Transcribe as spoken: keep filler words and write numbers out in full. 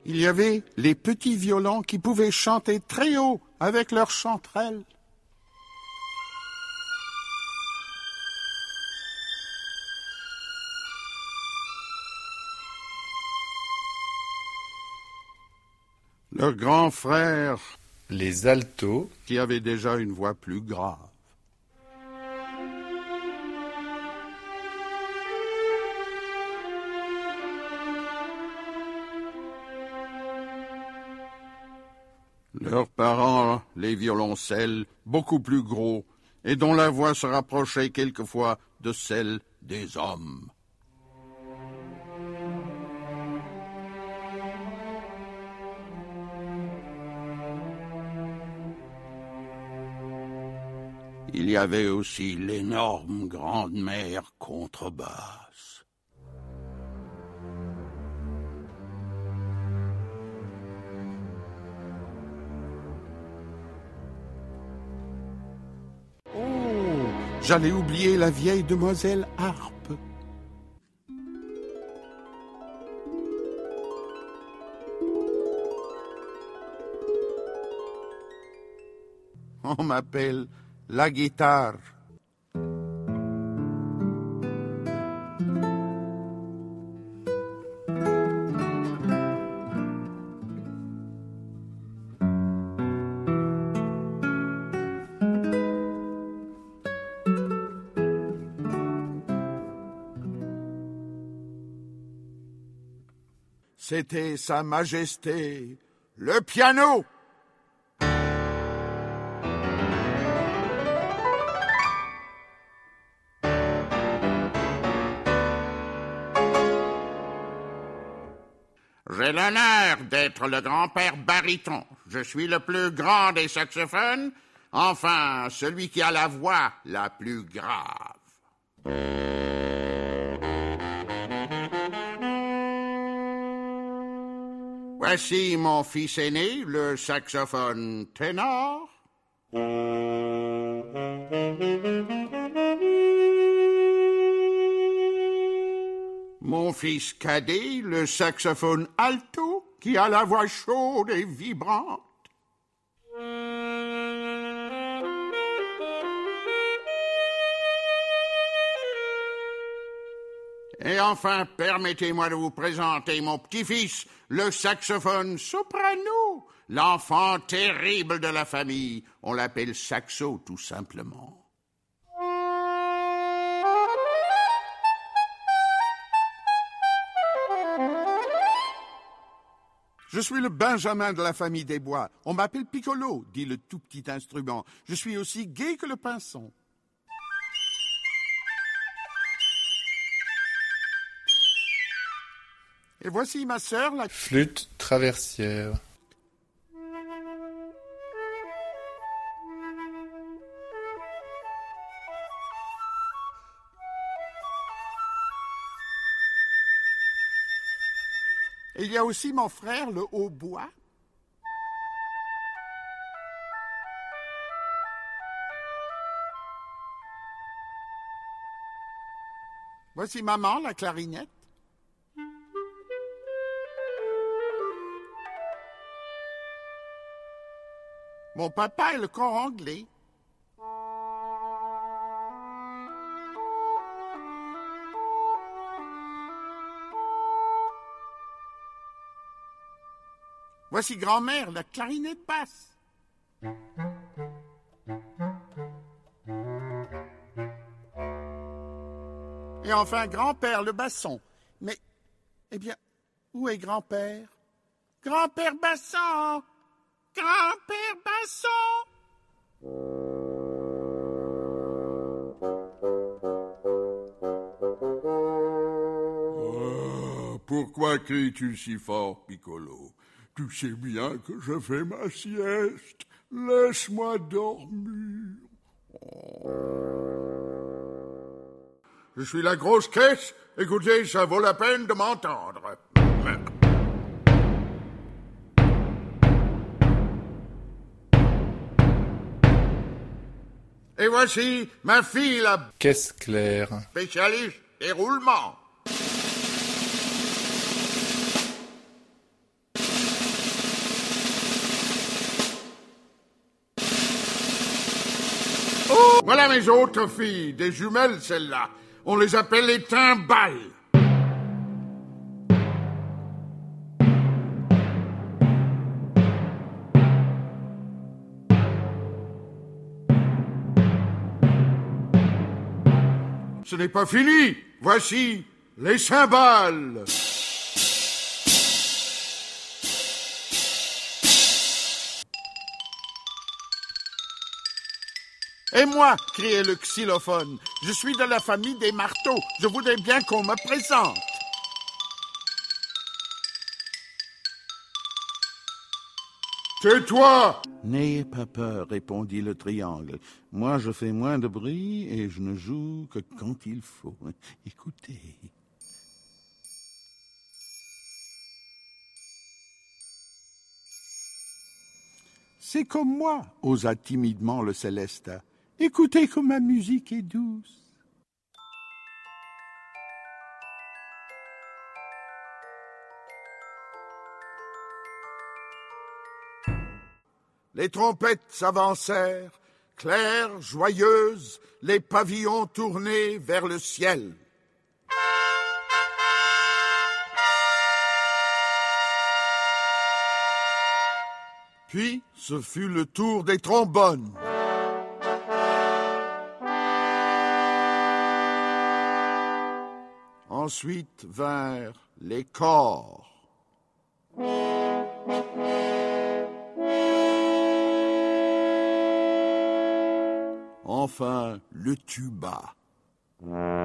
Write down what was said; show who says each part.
Speaker 1: Il y avait les petits violons qui pouvaient chanter très haut avec leurs chanterelles. Leurs grands frères,
Speaker 2: les altos,
Speaker 1: qui avaient déjà une voix plus grave. Leurs parents, les violoncelles, beaucoup plus gros, et dont la voix se rapprochait quelquefois de celle des hommes. Il y avait aussi l'énorme grande-mère contrebasse. Oh, j'allais oublier la vieille demoiselle Harpe. On m'appelle la guitare. C'était Sa Majesté, le piano. J'ai l'honneur d'être le grand-père baryton. Je suis le plus grand des saxophones, enfin, celui qui a la voix la plus grave. Voici mon fils aîné, le saxophone ténor. Mon fils cadet, le saxophone alto, qui a la voix chaude et vibrante. Et enfin, permettez-moi de vous présenter mon petit-fils, le saxophone soprano, l'enfant terrible de la famille. On l'appelle Saxo, tout simplement. Je suis le Benjamin de la famille des bois. On m'appelle Piccolo, dit le tout petit instrument. Je suis aussi gai que le pinson. Et voici ma sœur, la
Speaker 2: flûte traversière.
Speaker 1: Et il y a aussi mon frère, le hautbois. Voici maman, la clarinette. Mon papa est le cor anglais. Voici grand-mère, la clarinette basse. Et enfin grand-père, le basson. Mais, eh bien, où est grand-père? Grand-père basson! Grand-père basson! Oh, pourquoi cries-tu si fort, Piccolo? Tu sais bien que je fais ma sieste. Laisse-moi dormir. Oh. Je suis la grosse caisse. Écoutez, ça vaut la peine de m'entendre. Et voici ma fille, la
Speaker 2: caisse claire,
Speaker 1: spécialiste des roulements. Voilà mes autres filles, des jumelles celles-là. On les appelle les timbales. Ce n'est pas fini. Voici les cymbales. Et moi, criait le xylophone, je suis de la famille des marteaux. Je voudrais bien qu'on me présente. Tais-toi! N'ayez pas peur, répondit le triangle. Moi, je fais moins de bruit et je ne joue que quand il faut. Écoutez. C'est comme moi, osa timidement le Célestin. Écoutez comme ma musique est douce. Les trompettes s'avancèrent, claires, joyeuses, les pavillons tournés vers le ciel. Puis, ce fut le tour des trombones. Ensuite vinrent les cors. Enfin, le tuba.